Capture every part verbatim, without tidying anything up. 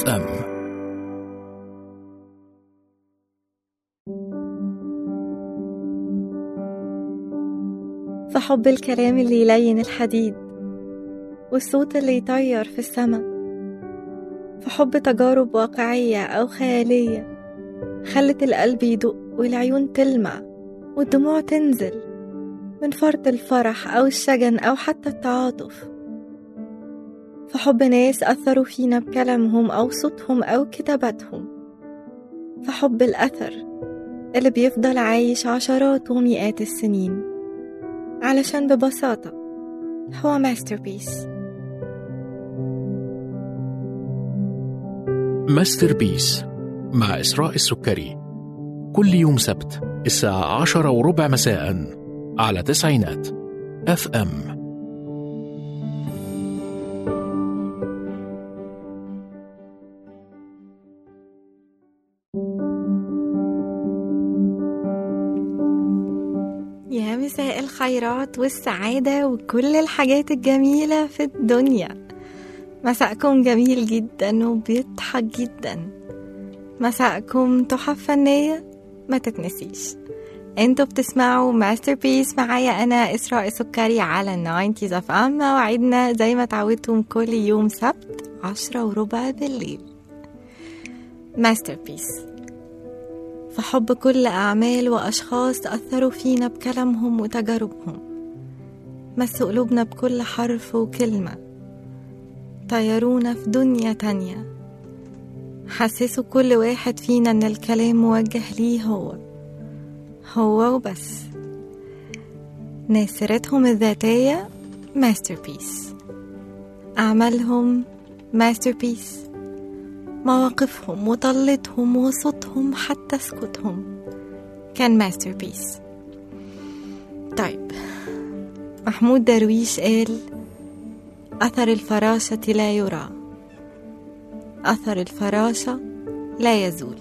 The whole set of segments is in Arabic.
اف ام. فحب الكلام اللي يلين الحديد والصوت اللي يطير في السما، فحب تجارب واقعية أو خيالية خلت القلب يدق والعيون تلمع والدموع تنزل من فرط الفرح أو الشجن أو حتى التعاطف. فحب ناس أثروا فينا بكلامهم أو صوتهم أو كتاباتهم. فحب الأثر اللي بيفضل عايش عشرات ومئات السنين علشان ببساطة هو ماستربيس. ماستربيس مع إسراء السكري، كل يوم سبت الساعة عشرة وربع مساء على تسعينات اف ام. يا مساء الخيرات والسعادة وكل الحاجات الجميلة في الدنيا. مساءكم جميل جدا وبيضحك جدا. مساءكم تحف فنية ما تتنسيش. انتوا بتسمعوا ماستربيس معايا انا إسراء السكري على الناينتيز اف ام. موعدنا زي ما تعودتم كل يوم سبت عشرة وربع بالليل. ماستربيس فحب كل أعمال وأشخاص أثروا فينا بكلامهم وتجاربهم، مسوا قلوبنا بكل حرف وكلمة، طيرونا في دنيا تانية، حسسوا كل واحد فينا أن الكلام موجه ليه هو هو وبس. ناس سيرتهم الذاتية ماستربيس، أعمالهم ماستربيس، مواقفهم وطلتهم وصوتهم حتى سكوتهم كان ماستربيس. طيب، محمود درويش قال: أثر الفراشة لا يرى، أثر الفراشة لا يزول.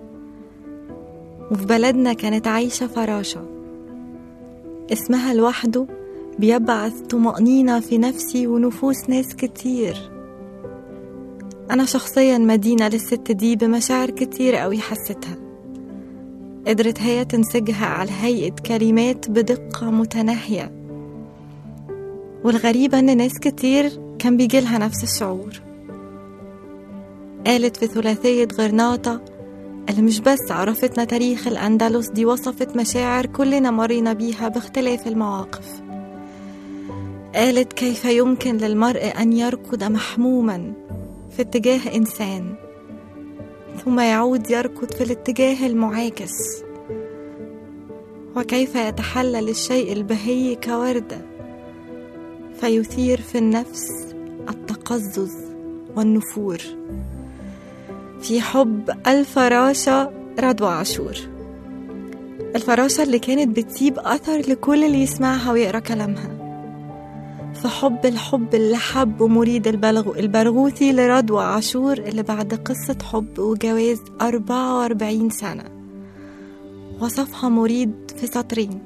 وفي بلدنا كانت عايشة فراشة اسمها لوحده بيبعث طمأنينة في نفسي ونفوس ناس كتير. أنا شخصيا مدينة للست دي بمشاعر كتير قوي حستها، قدرت هي تنسجها على هيئة كلمات بدقة متناهية. والغريبة أن ناس كتير كان بيجيلها نفس الشعور. قالت في ثلاثية غرناطة اللي مش بس عرفتنا تاريخ الأندلس، دي وصفت مشاعر كلنا مرينا بيها باختلاف المواقف. قالت: كيف يمكن للمرء أن يركض محموما في اتجاه إنسان ثم يعود يركض في الاتجاه المعاكس، وكيف يتحلل الشيء البهي كوردة فيثير في النفس التقزز والنفور. في حب الفراشة رضوى عاشور، الفراشة اللي كانت بتسيب أثر لكل اللي يسمعها ويقرأ كلامها. فحب الحب اللي حب مريد البلغ البرغوثي لرضوى عاشور، اللي بعد قصة حب وجواز أربعة وأربعين سنة وصفها مريد في سطرين: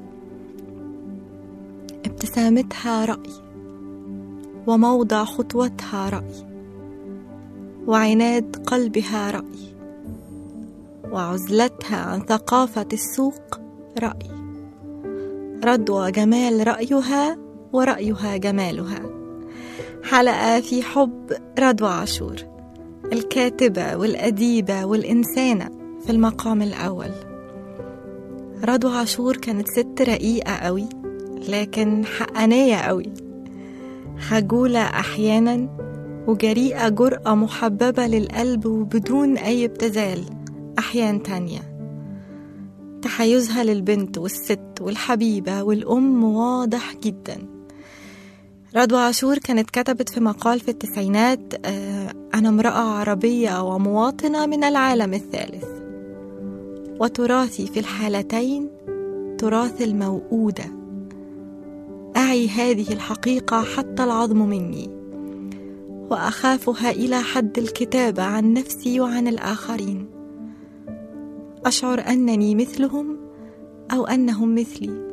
ابتسامتها رأي، وموضع خطوتها رأي، وعناد قلبها رأي، وعزلتها عن ثقافة السوق رأي. رضوى جمال رأيها ورأيها جمالها. حلقة في حب رضوى عاشور، الكاتبة والأديبة والإنسانة في المقام الأول. رضوى عاشور كانت ست رقيقة قوي، لكن حقانية قوي، خجولة أحيانا وجريئة جرأة محببة للقلب وبدون أي ابتذال أحيان تانية. تحيزها للبنت والست والحبيبة والأم واضح جدا. رضوى عاشور كانت كتبت في مقال في التسعينات: أنا امرأة عربية ومواطنة من العالم الثالث، وتراثي في الحالتين تراث الموؤودة. أعي هذه الحقيقة حتى العظم مني، وأخافها إلى حد الكتابة عن نفسي وعن الآخرين. أشعر أنني مثلهم أو أنهم مثلي.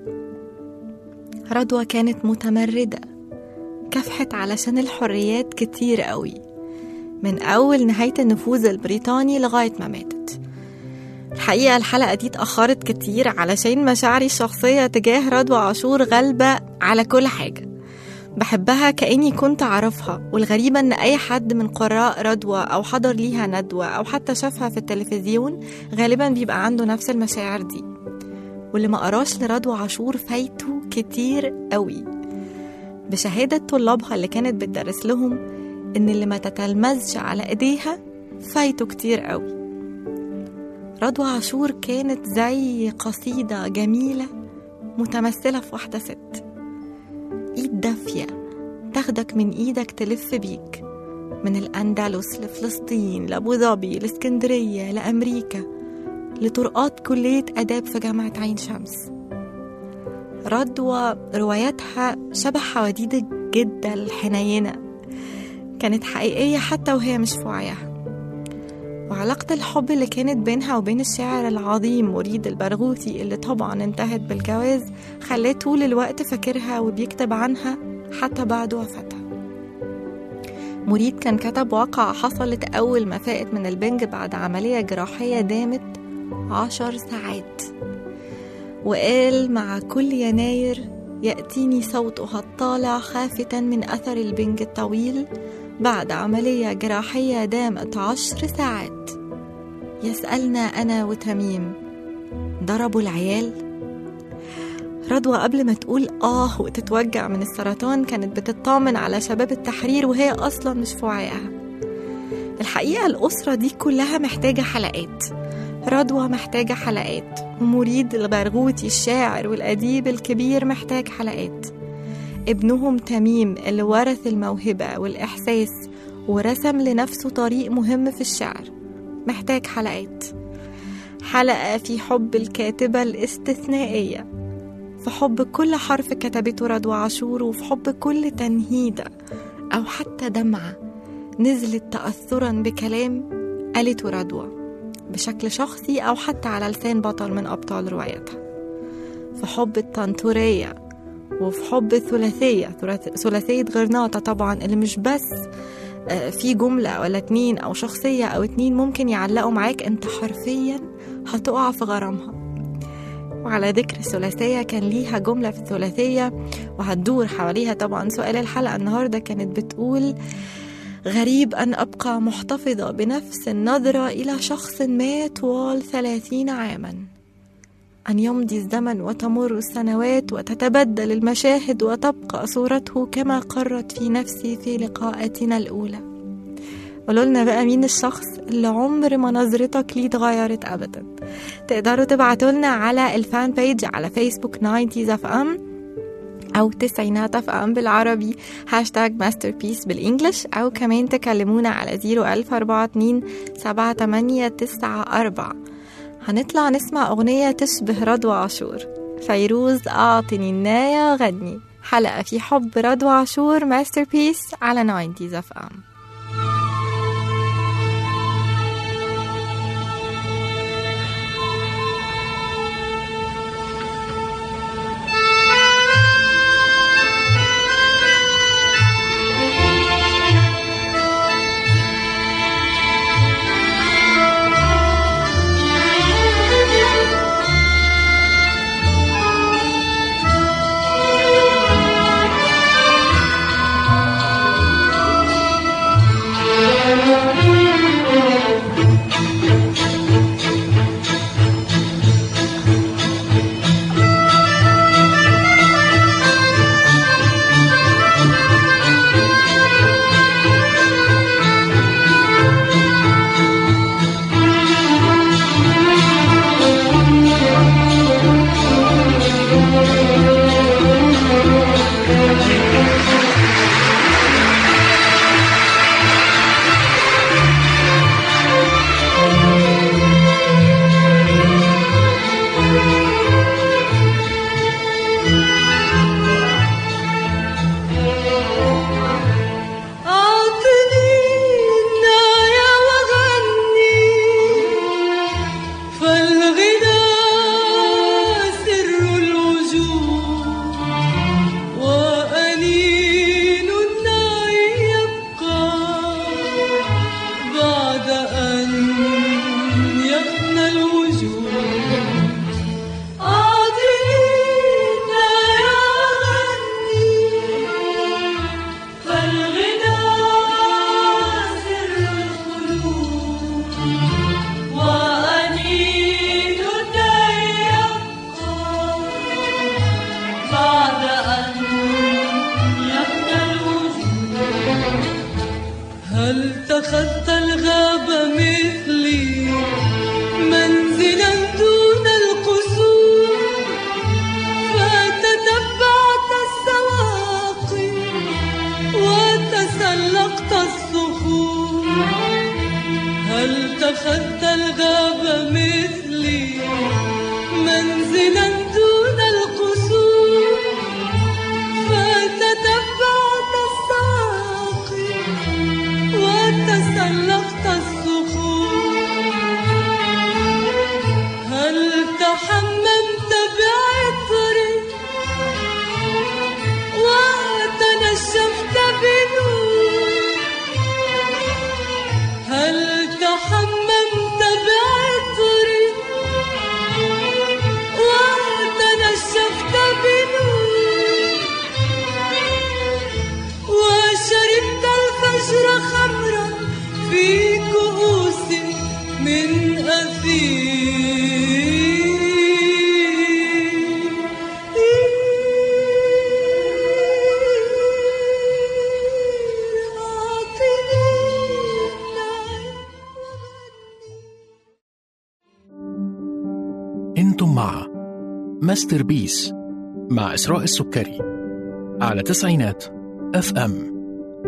رضوى كانت متمردة، كافحت علشان الحريات كتير قوي، من أول نهاية النفوذ البريطاني لغاية ما ماتت. الحقيقة الحلقة دي اتأخرت كتير علشان مشاعري الشخصية تجاه رضوى عاشور غالبة على كل حاجة. بحبها كأني كنت أعرفها، والغريبة أن أي حد من قراء رضوى أو حضر ليها ندوة أو حتى شافها في التلفزيون غالبا بيبقى عنده نفس المشاعر دي. واللي ما قراش لرضوى عاشور فايته كتير قوي. بشهادة طلابها اللي كانت بتدرس لهم إن اللي ما تتلمذش على إيديها فايته كتير قوي. رضوى عاشور كانت زي قصيدة جميلة متمثلة في واحدة ست، إيد دافية تاخدك من إيدك تلف بيك من الأندلس لفلسطين لأبو ظبي لإسكندرية لأمريكا لطرقات كلية أداب في جامعة عين شمس. رضوى رواياتها شبه حواديت الجدة الحنينة، كانت حقيقية حتى وهي مش في وعيها. وعلاقة الحب اللي كانت بينها وبين الشاعر العظيم مريد البرغوثي اللي طبعا انتهت بالجواز خلاه طول الوقت فاكرها وبيكتب عنها حتى بعد وفاتها. مريد كان كتب واقعة حصلت أول ما فاقت من البنج بعد عملية جراحية دامت عشر ساعات، وقال: مع كل يناير يأتيني صوتها الطالع خافتا من أثر البنج الطويل بعد عملية جراحية دامت عشر ساعات، يسألنا أنا وتميم: ضربوا العيال؟ رضوى قبل ما تقول آه وتتوجع من السرطان كانت بتطمن على شباب التحرير وهي أصلا مش في وعيها. الحقيقة الأسرة دي كلها محتاجة حلقات. رضوى محتاجة حلقات، ومريد البرغوثي الشاعر والأديب الكبير محتاج حلقات. ابنهم تميم اللي ورث الموهبة والإحساس ورسم لنفسه طريق مهم في الشعر محتاج حلقات. حلقة في حب الكاتبة الاستثنائية، في حب كل حرف كتبته رضوى عاشور، وفي حب كل تنهيدة أو حتى دمعة نزلت تأثرا بكلام قالته رضوى بشكل شخصي أو حتى على لسان بطل من أبطال روايتها. في حب الطنطورية، وفي حب الثلاثية، ثلاثية غرناطة طبعا، اللي مش بس في جملة ولا اتنين أو شخصية أو اتنين ممكن يعلقوا معاك، انت حرفيا هتقع في غرامها. وعلى ذكر الثلاثية كان ليها جملة في الثلاثية وهتدور حواليها طبعا سؤال الحلقة النهاردة، كانت بتقول: غريب أن أبقى محتفظة بنفس النظرة إلى شخص ما طوال ثلاثين عاما، أن يمضي الزمن وتمر السنوات وتتبدل المشاهد وتبقى صورته كما قرت في نفسي في لقاءاتنا الأولى. قولولنا بقى مين الشخص اللي عمر ما نظرتك ليه اتغيرت أبدا. تقدروا تبعتولنا على الفان بيج على فيسبوك تسعينات اف ام أو تسعينات اف ام بالعربي، هاشتاج ماستربيس بالإنجلش، أو كمان تكلمونا على زيرو ألف أربعة اتنين سبعة تمانية تسعة أربعة. هنطلع نسمع أغنية تشبه رضوى عاشور، فيروز أعطني الناية غني. حلقة في حب رضوى عاشور ماستربيس على تسعينات اف ام. اتخذت الغابة مثلي منزلا دون القصور، فتتبعت السواقي وتسلقت الصخور. هل اتخذت الغابة مثلي منزلا دون القصور، فتتبعت السواقي وتسلقت الصخور. هل تحممت بعطري وتنشفت بنور، هل تحممت بعطري وتنشفت بنور، وشربت الفجر خمرا في كؤوس من أثير. انتم مع ماستر بيس مع إسراء السكري على تسعينات اف ام.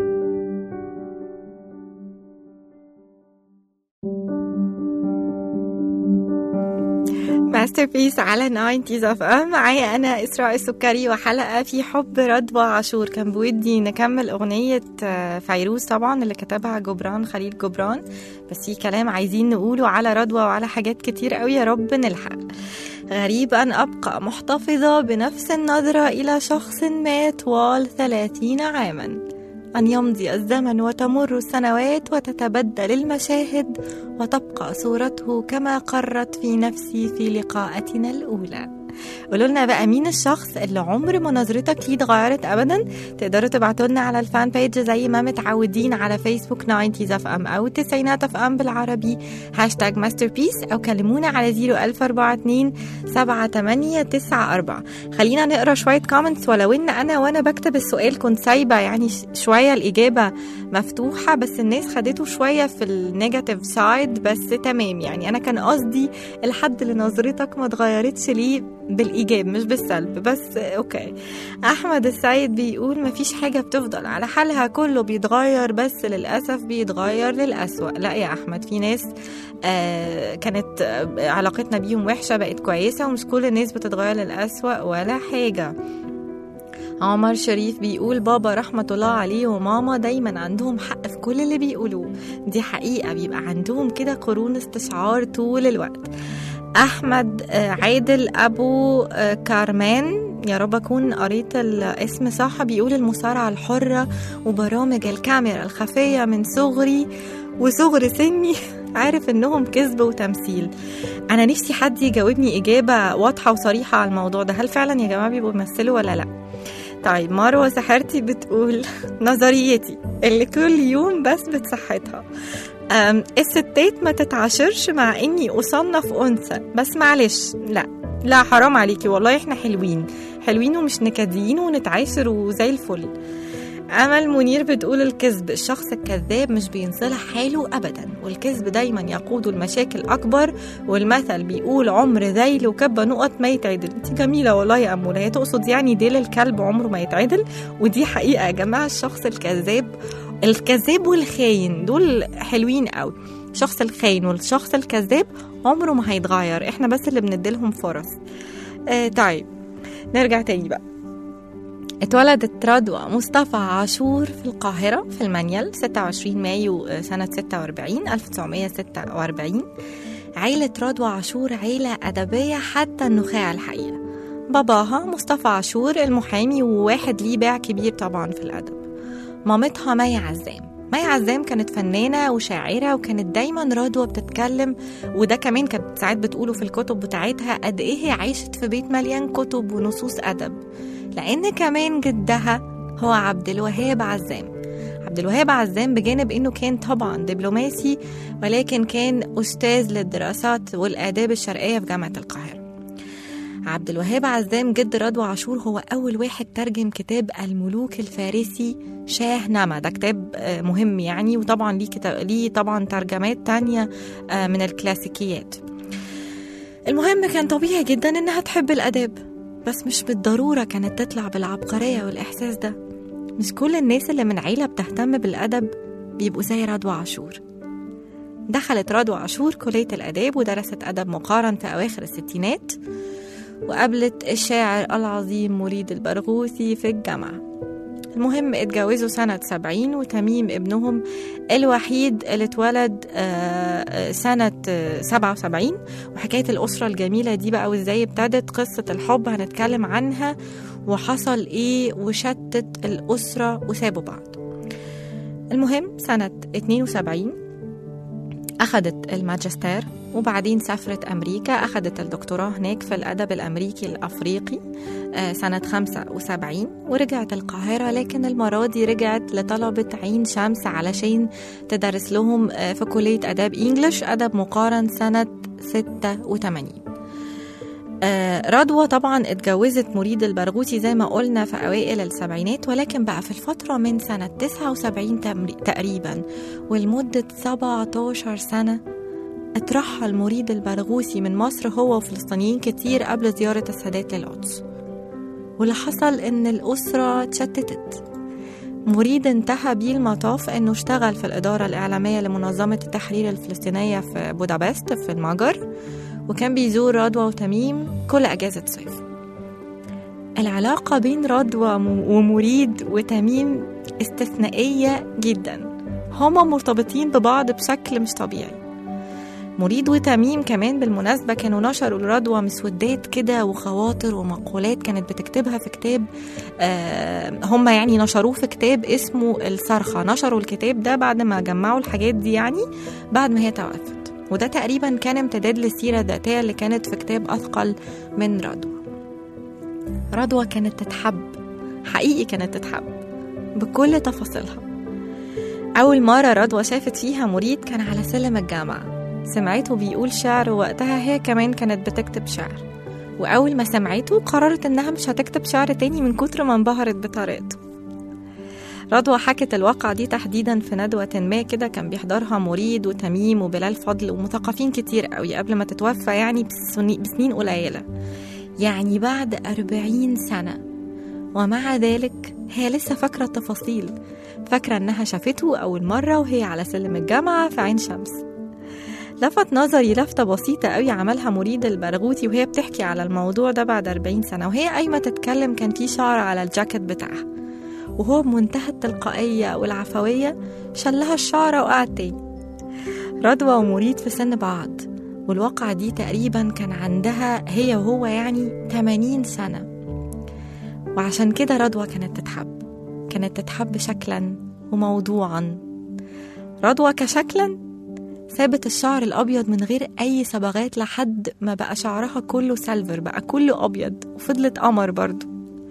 ماستر بيس على ناينتيز اف ام. معايا انا اسراء السكري وحلقه في حب رضوى عاشور. كان بودي نكمل اغنيه فيروز طبعا اللي كتبها جبران خليل جبران، بس في كلام عايزين نقوله على رضوى وعلى حاجات كتير قوي، يا رب نلحق. غريب أن أبقى محتفظة بنفس النظرة إلى شخص ما طوال ثلاثين عاما، أن يمضي الزمن وتمر السنوات وتتبدل المشاهد وتبقى صورته كما قرت في نفسي في لقاءتنا الأولى. قولوا لنا بقى مين الشخص اللي عمر ما نظرتك ليه اتغيرت ابدا؟ تقدروا تبعتوا لنا على الفان بيج زي ما متعودين على فيسبوك ناينتيز اف ام او تسعينات اف ام بالعربي هاشتاج ماستر بيس، او كلمونا على زيرو ألف أربعة اتنين سبعة تمانية تسعة أربعة. خلينا نقرا شويه كومنتس، ولو ان انا وانا بكتب السؤال كنت سايبه يعني شويه الاجابه مفتوحه، بس الناس خدته شويه في النيجاتيف سايد، بس تمام يعني. انا كان قصدي الحد اللي نظرتك ما اتغيرتش ليه بالإيجاب مش بالسلب، بس أوكي. أحمد السيد بيقول مفيش حاجة بتفضل على حالها، كله بيتغير بس للأسف بيتغير للأسوأ. لا يا أحمد، في ناس آه كانت آه علاقتنا بيهم وحشة بقت كويسة، ومش كل الناس بتتغير للأسوأ ولا حاجة. عمر شريف بيقول بابا رحمة الله عليه وماما دايما عندهم حق في كل اللي بيقولوه، دي حقيقة، بيبقى عندهم كده قرون استشعار طول الوقت. أحمد عادل أبو كارمان، يا رب أكون قريت الاسم صح، بيقول المصارعة الحرة وبرامج الكاميرا الخفية من صغري وصغر سني عارف إنهم كذب وتمثيل. أنا نفسي حد يجاوبني إجابة واضحة وصريحة على الموضوع ده، هل فعلا يا جماعة بيبقوا يمثلوا ولا لأ؟ طيب مروة سحرتي بتقول نظريتي اللي كل يوم بس بتصحتها، الستات ما تتعاشرش مع اني اصنف انثى، بس معلش لا لا حرام عليكي والله، احنا حلوين حلوين ومش نكديين ونتعاشر وزي الفل. امل منير بتقول الكذب، الشخص الكذاب مش بينصلح حاله ابدا، والكذب دايما يقود المشاكل اكبر، والمثل بيقول عمر ذيل وكب نقط ما يتعدل. انت جميله والله يا اموله، هي تقصد يعني ديل الكلب عمره ما يتعدل، ودي حقيقه يا جماعه. الشخص الكذاب الكذاب والخاين دول حلوين قوي، الشخص الخاين والشخص الكذاب عمره ما هيتغير، احنا بس اللي بنديلهم فرص. آه طيب نرجع تاني بقى. اتولدت رضوى مصطفى عاشور في القاهرة في المنيل ستة وعشرين مايو سنة ستة وأربعين ألف وتسعمية ستة وأربعين. عيلة رضوى عاشور عيلة أدبية حتى النخاع الحقيقة. باباها مصطفى عاشور المحامي وواحد ليه باع كبير طبعا في الأدب. مامتها مي عزام. مي عزام كانت فنانة وشاعرة، وكانت دايما رضوى بتتكلم، وده كمان كانت ساعات بتقوله في الكتب بتاعتها، قد ايه هي عايشت في بيت مليان كتب ونصوص أدب، لأن كمان جدها هو عبد الوهاب عزام. عبد الوهاب عزام بجانب انه كان طبعا دبلوماسي، ولكن كان أستاذ للدراسات والآداب الشرقية في جامعة القاهرة. عبد الوهاب عزام جد رضوى عاشور هو أول واحد ترجم كتاب الملوك الفارسي شاه نما. ده كتاب مهم يعني، وطبعا ليه, كتاب ليه طبعا ترجمات تانية من الكلاسيكيات. المهم كان طبيعي جدا إنها تحب الأداب، بس مش بالضرورة كانت تطلع بالعبقرية والإحساس ده. مش كل الناس اللي من عيلة بتهتم بالأدب بيبقوا زي رضوى عاشور. دخلت رضوى عاشور كلية الأداب ودرست أدب مقارن في أواخر الستينات، وقابلت الشاعر العظيم مريد البرغوثي في الجامعة. المهم اتجوزوا سنة سبعين، وتميم ابنهم الوحيد اللي اتولد سنة سبعة وسبعين. وحكاية الأسرة الجميلة دي بقى وازاي ابتدت قصة الحب هنتكلم عنها، وحصل ايه وشتت الأسرة وسابوا بعض. المهم سنة اتنين وسبعين أخدت الماجستير، وبعدين سافرت أمريكا أخدت الدكتوراه هناك في الأدب الأمريكي الأفريقي سنة خمسة وسبعين، ورجعت القاهرة، لكن المرة دي رجعت لطلبة عين شمس علشان تدرس لهم في كلية أداب إنجليش أدب مقارن سنة ستة وثمانين. رضوى طبعا اتجوزت مريد البرغوثي زي ما قلنا في أوائل السبعينات، ولكن بقى في الفترة من سنة تسعة وسبعين تقريبا ولمدة سبعة عشر سنة اترحل مريد البرغوثي من مصر هو وفلسطينيين كتير قبل زيارة السادات للقدس. واللي حصل ان الأسرة تشتتت. مريد انتهى بيه المطاف انه اشتغل في الإدارة الإعلامية لمنظمة التحرير الفلسطينية في بودابست في المجر، وكان بيزور رضوى وتميم كل أجازة صيف. العلاقة بين رضوى ومريد وتميم استثنائية جدا، هما مرتبطين ببعض بشكل مش طبيعي. مريد وتميم كمان بالمناسبة كانوا نشروا لرضوى مسودات كده وخواطر ومقولات كانت بتكتبها في كتاب، آه هم يعني نشروه في كتاب اسمه الصرخة. نشروا الكتاب ده بعد ما جمعوا الحاجات دي يعني بعد ما هي توفت، وده تقريبا كان امتداد للسيرة الذاتية اللي كانت في كتاب أثقل من رضوى. رضوى كانت تتحب حقيقي، كانت تتحب بكل تفاصيلها. أول مرة رضوى شافت فيها مريد كان على سلم الجامعة، سمعته بيقول شعر، وقتها هي كمان كانت بتكتب شعر، وأول ما سمعته قررت إنها مش هتكتب شعر تاني من كتر ما انبهرت بطريقته. رضوى حكت الواقعة دي تحديدا في ندوة ما كده كان بيحضرها مريد وتميم وبلال فضل ومثقفين كتير قوي قبل ما تتوفى يعني بسنين قليلة، يعني بعد أربعين سنة. ومع ذلك هي لسه فاكرة التفاصيل، فاكرة إنها شافته أول مرة وهي على سلم الجامعة في عين شمس. لفت نظري لفتة بسيطة قوي عملها مريد البرغوثي وهي بتحكي على الموضوع ده بعد أربعين سنة، وهي قايمة تتكلم كان في شعر على الجاكيت بتاعها، وهو بمنتهى التلقائية والعفوية شلها الشعرة وقعد تاني. رضوى ومريد في سن بعض، والواقعة دي تقريبا كان عندها هي وهو يعني ثمانين سنة، وعشان كده رضوى كانت تتحب كانت تتحب شكلا وموضوعا. رضوى كشكلا سابت الشعر الأبيض من غير أي صبغات لحد ما بقى شعرها كله سيلفر، بقى كله أبيض، وفضلت قمر برضو.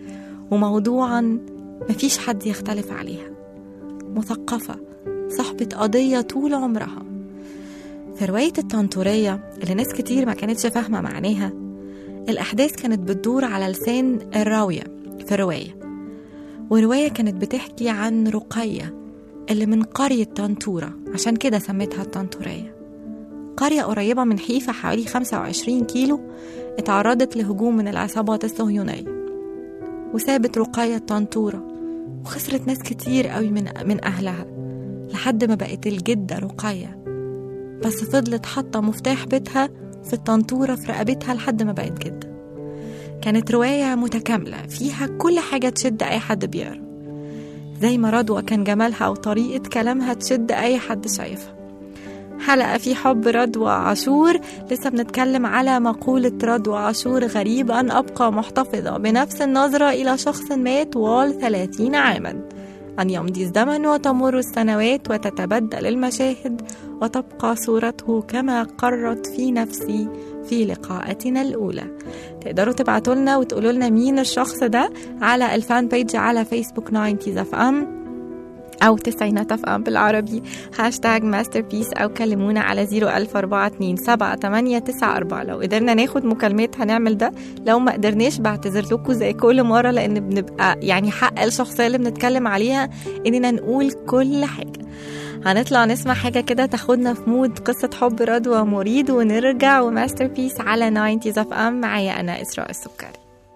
وموضوعا مفيش حد يختلف عليها، مثقفة، صاحبة قضية طول عمرها. في رواية الطنطورية اللي ناس كتير ما كانتش فاهمة معناها، الأحداث كانت بتدور على لسان الراوية في الرواية، ورواية كانت بتحكي عن رقية اللي من قرية طنطورة، عشان كده سميتها الطنطورية. قرية قريبة من حيفا حوالي خمسة وعشرين كيلو، اتعرضت لهجوم من العصابات الصهيونية، وسابت رقية طنطورة وخسرت ناس كتير قوي من, من أهلها لحد ما بقت الجدة رقية، بس فضلت حاطة مفتاح بيتها في الطنطورة في رقبتها لحد ما بقت جدة. كانت رواية متكاملة فيها كل حاجة تشد أي حد بيقرأ، زي ما رضوى كان جمالها وطريقة كلامها تشد أي حد شايفها. حلقة في حب رضوى عاشور، لسه بنتكلم على مقولة رضوى عاشور: غريب أن أبقى محتفظة بنفس النظرة إلى شخص مات طوال ثلاثين عاما، أن يمضي الزمن وتمر السنوات وتتبدل المشاهد وتبقى صورته كما قرت في نفسي في لقاءاتنا الأولى. تقدروا تبعتوا لنا وتقولوا لنا مين الشخص ده على الفان بيج على فيسبوك تسعين اف ام، أو تسعينات اف ام بالعربي، هاشتاج ماستر بيس، أو كلمونا على زيرو ألف أربعة اتنين سبعة تمانية تسعة أربعة. لو قدرنا ناخد مكالمات هنعمل ده، لو ما قدرناش بعتذر لكم زي كل مرة، لأن بنبقى يعني حق الشخصية اللي بنتكلم عليها إننا نقول كل حاجة. هنطلع نسمع حاجة كده تاخدنا في مود قصة حب رضوى مريد، ونرجع وماستر بيس على ناينتيز اف ام. معايا أنا إسراء السكري.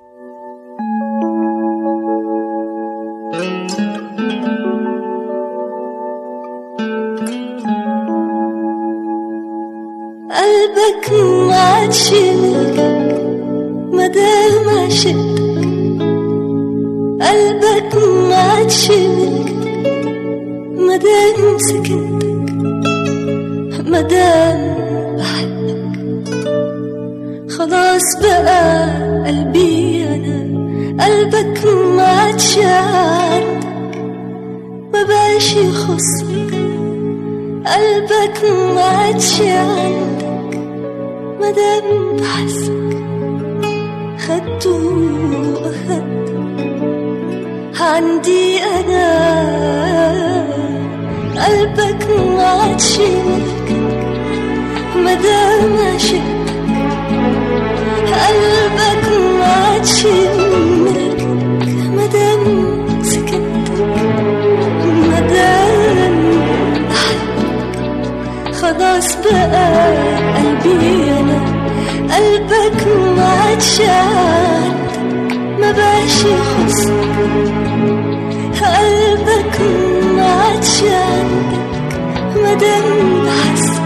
قلبك ما عادش ملكك مدام عشقت، قلبك ما عادش ملكك مدام سكنتك، مدام بحبك خلاص بقى قلبي أنا، قلبك ما عادش عندك ما بقاش يخصك، قلبك ما عادش عندك مدام بحسك، خدته وأخدت عندي أنا، قلبك ما عادش ملكك مدام عشقتك، قلبك ما عادش ملكك مدام سكنتك، مدام خلاص بقى قلبي أنا، قلبك ما عادش عندك ما بقاش يخصك، قلبك ما عادش عندك مدام بحسك،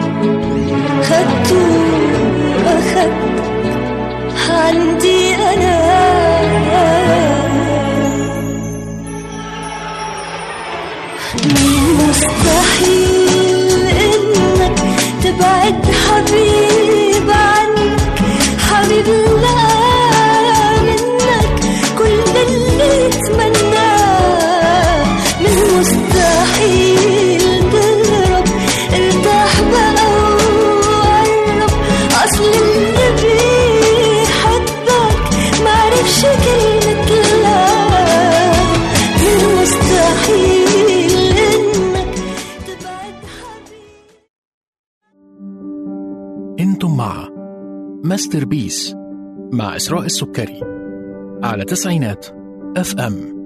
خدته وأخدت عندي أنا، مستحيل إنك تبعد حبيب عنك، حبيب لا منك كل اللي تمناه، من مستحيل تهرب، ارتاح بقى وقرب، أصل اللي بيحبك معرفش كلمة لا، من مستحيل إنك تبعد حبيب. انتم مع ماستر بيس مع إسراء السكري على تسعينات اف ام.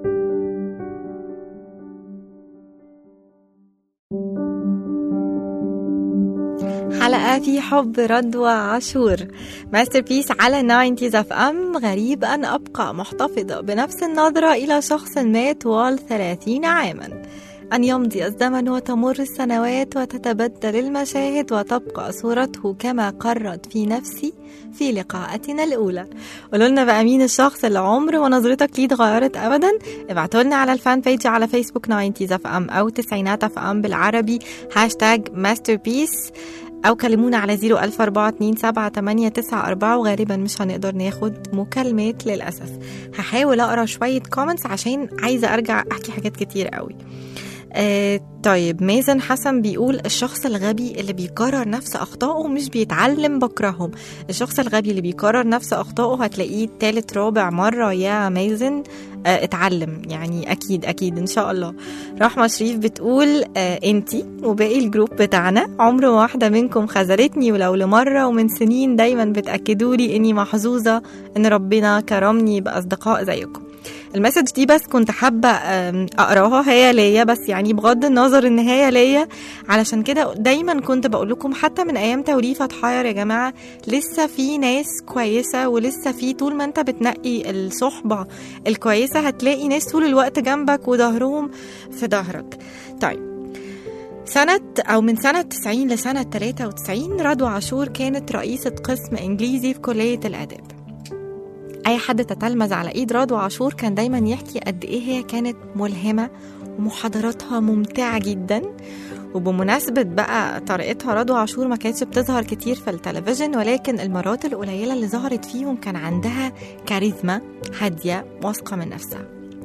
حلقة في حب رضوى عاشور، ماستر بيس على ناينتيز اف ام. غريب أن أبقى محتفظة بنفس النظرة إلى شخص ما طوال ثلاثين عاما، أن يمضي الزمن وتمر السنوات وتتبدل المشاهد وتبقى صورته كما قرت في نفسي في لقاءاتنا الأولى. قولوا لنا بقى مين الشخص اللي عمر ونظرتك ليه اتغيرت أبدا؟ ابعتوا لنا على الفان بيج على فيسبوك ناينتيز اف ام أو تسعينات اف ام بالعربي، هاشتاج ماستر بيس، أو كلمونا على زيرو ألف أربعة اتنين سبعة تمانية تسعة أربعة. وغالبا مش هنقدر ناخد مكالمات للأسف. هحاول أقرأ شوية كومنتس عشان عايزة أرجع أحكي حاجات كتير قوي. آه طيب، مازن حسن بيقول الشخص الغبي اللي بيكرر نفس أخطائه مش بيتعلم بكرههم. الشخص الغبي اللي بيكرر نفس أخطائه هتلاقيه تالت رابع مرة يا مازن آه اتعلم، يعني أكيد أكيد إن شاء الله. رحمة شريف بتقول آه انتي وباقي الجروب بتاعنا عمر واحدة منكم خذلتني ولو لمرة، ومن سنين دايما بتأكدولي إني محظوظة إن ربنا كرمني بأصدقاء زيكم. المسج دي بس كنت حابة أقراها، هي ليا بس، يعني بغض النظر إن هي ليا، علشان كده دايما كنت بقول لكم حتى من أيام توليفة حير يا جماعة لسه في ناس كويسة، ولسه في طول ما أنت بتنقي الصحبة الكويسة هتلاقي ناس طول الوقت جنبك وظهرهم في ظهرك. طيب، سنة أو من سنة تسعين لسنة ثلاثة وتسعين رضوى عاشور كانت رئيسة قسم إنجليزي في كلية الآداب. أي حد تتلمذ على إيد رضوى عاشور كان دايما يحكي قد إيه هي كانت ملهمة ومحاضراتها ممتعة جدا. وبمناسبة بقى طريقتها، رضوى عاشور ما كانتش بتظهر كتير في التلفزيون، ولكن المرات القليلة اللي ظهرت فيهم كان عندها كاريزما هادية واثقة من نفسها.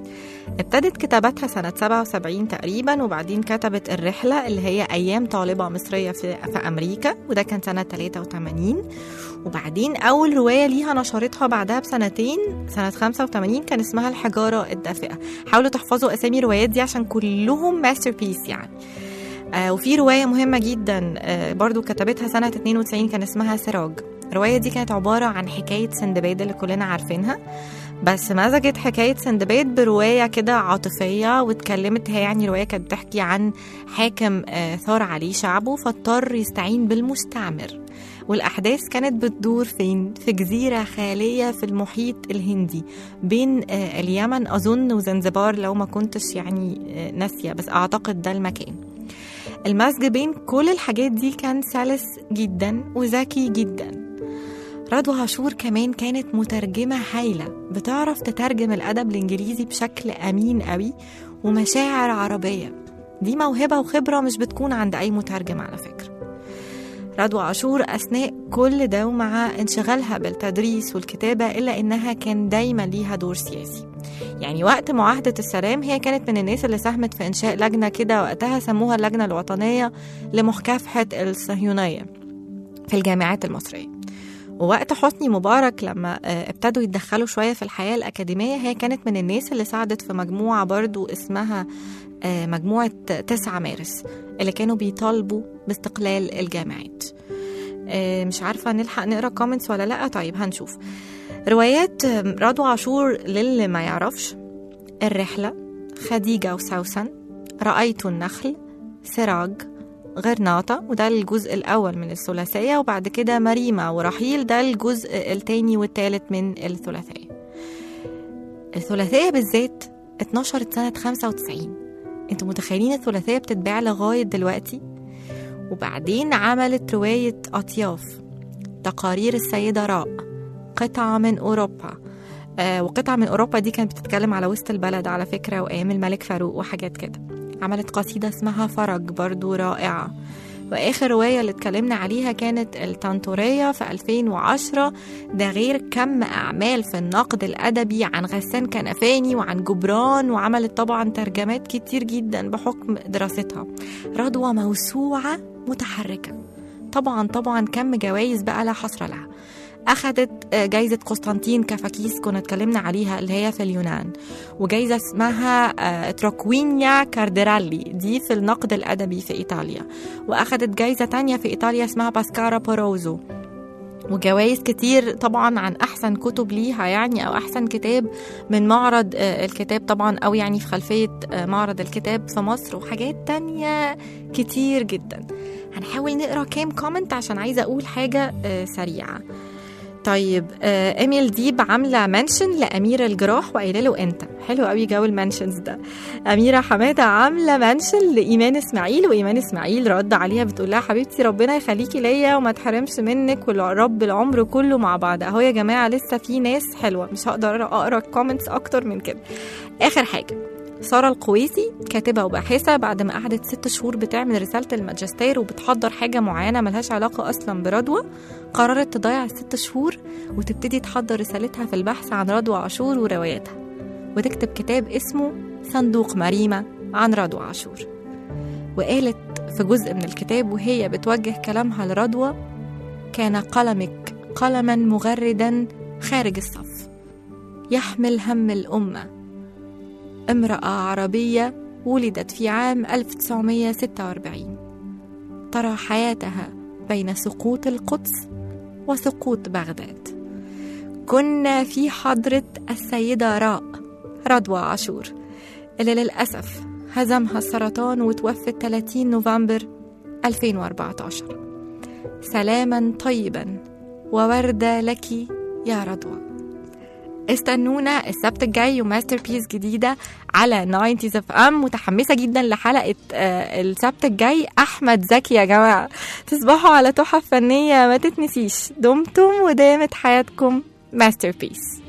ابتدت كتابتها سنة سبعة وسبعين تقريبا، وبعدين كتبت الرحلة اللي هي أيام طالبة مصرية في, في أمريكا، وده كان سنة ثلاثة وثمانين. وبعدين أول رواية ليها نشرتها بعدها بسنتين سنة خمسة وثمانين كان اسمها الحجارة الدافئة. حاولوا تحفظوا أسامي الروايات دي عشان كلهم ماستر بيس يعني. آه وفي رواية مهمة جدا آه برضو كتبتها سنة اثنين وتسعين كان اسمها سراج. الرواية دي كانت عبارة عن حكاية سندباد اللي كلنا عارفينها، بس مزجت حكاية سندباد برواية كده عاطفية، واتكلمت هي يعني رواية كانت بتحكي عن حاكم آه ثار عليه شعبه فاضطر يستعين بالمستعمر، والأحداث كانت بتدور فين؟ في جزيرة خالية في المحيط الهندي بين آه اليمن أظن وزنزبار لو ما كنتش يعني آه ناسية، بس أعتقد ده المكان. المزج بين كل الحاجات دي كان سلس جدا وذكي جدا. رضوى عاشور كمان كانت مترجمة هايلة، بتعرف تترجم الأدب الإنجليزي بشكل أمين قوي ومشاعر عربية. دي موهبة وخبرة مش بتكون عند أي مترجم على فكرة. رضوى عاشور أثناء كل ده ومع انشغالها بالتدريس والكتابة إلا إنها كان دايما ليها دور سياسي. يعني وقت معاهدة السلام هي كانت من الناس اللي ساهمت في إنشاء لجنة كده وقتها سموها اللجنة الوطنية لمكافحة الصهيونية في الجامعات المصرية. ووقت حسني مبارك لما ابتدوا يتدخلوا شوية في الحياة الأكاديمية هي كانت من الناس اللي ساعدت في مجموعة برضو اسمها مجموعة تسعة مارس اللي كانوا بيطالبوا باستقلال الجامعات. مش عارفة نلحق نقرأ كومنتس ولا لأ؟ طيب هنشوف. روايات رضوى عاشور للي ما يعرفش: الرحلة، خديجة وسوسن، رأيت النخل، سراج، غرناطة وده الجزء الأول من الثلاثية، وبعد كده مريمة ورحيل ده الجزء الثاني والثالث من الثلاثية. الثلاثية بالذات اتنشرت سنة خمسة وتسعين. انتوا متخيلين الثلاثية بتتباع لغاية دلوقتي؟ وبعدين عملت رواية أطياف، تقارير السيدة راء، قطعة من أوروبا. آه وقطعة من أوروبا دي كانت بتتكلم على وسط البلد على فكرة وأيام الملك فاروق وحاجات كده. عملت قصيدة اسمها فرج برضو رائعة. وآخر رواية اللي اتكلمنا عليها كانت التنطورية في ألفين وعشرة. ده غير كم أعمال في النقد الأدبي عن غسان كنفاني وعن جبران، وعملت طبعا ترجمات كتير جدا بحكم دراستها. رضوى موسوعة متحركة طبعا طبعا كم جوائز بقى لا حصر لها. أخذت جايزة قسطنطين كفاكيس كنا اتكلمنا عليها اللي هي في اليونان، وجايزة اسمها تروكوينيا كارديرالي دي في النقد الأدبي في إيطاليا، وأخذت جايزة تانية في إيطاليا اسمها باسكارا بوروزو، وجوائز كتير طبعا عن أحسن كتب ليها يعني أو أحسن كتاب من معرض الكتاب طبعا أو يعني في خلفية معرض الكتاب في مصر، وحاجات تانية كتير جدا. هنحاول نقرأ كام كومنت عشان عايزة أقول حاجة سريعة. طيب آه، إيميل ديب عاملة منشن لأميرة الجراح وقايله له أنت. حلو قوي جو المنشنز ده. أميرة حمادة عاملة منشن لإيمان إسماعيل، وإيمان إسماعيل رد عليها بتقول لها حبيبتي ربنا يخليكي ليا وما تحرمش منك والرب العمر كله مع بعض. أهو يا جماعة لسه في ناس حلوة، مش هقدر أقرأ كومنتس أكتر من كده. آخر حاجة، سارة القويسي كاتبة وباحثة بعد ما قعدت ست شهور بتعمل رسالة الماجستير وبتحضر حاجة معينة ملهاش علاقة أصلا برضوى، قررت تضيع الست شهور وتبتدي تحضر رسالتها في البحث عن رضوى عاشور ورواياتها، وتكتب كتاب اسمه صندوق مريمة عن رضوى عاشور. وقالت في جزء من الكتاب وهي بتوجه كلامها لرضوى: كان قلمك قلما مغردا خارج الصف يحمل هم الأمة، امرأة عربية ولدت في عام ألف وتسعمائة وستة وأربعين ترى حياتها بين سقوط القدس وسقوط بغداد. كنا في حضرة السيدة راء رضوى عاشور اللي للأسف هزمها السرطان وتوفت ثلاثين نوفمبر ألفين وأربعة عشر. سلاما طيبا ووردة لك يا رضوى. استنونا السبت الجاي وماستر بيس جديدة على ناينتيز اف ام. متحمسة جدا لحلقة آه السبت الجاي. أحمد زكي يا جماعة، تصبحوا على تحف فنية ما تتنسيش. دمتم ودامت حياتكم ماستر بيس.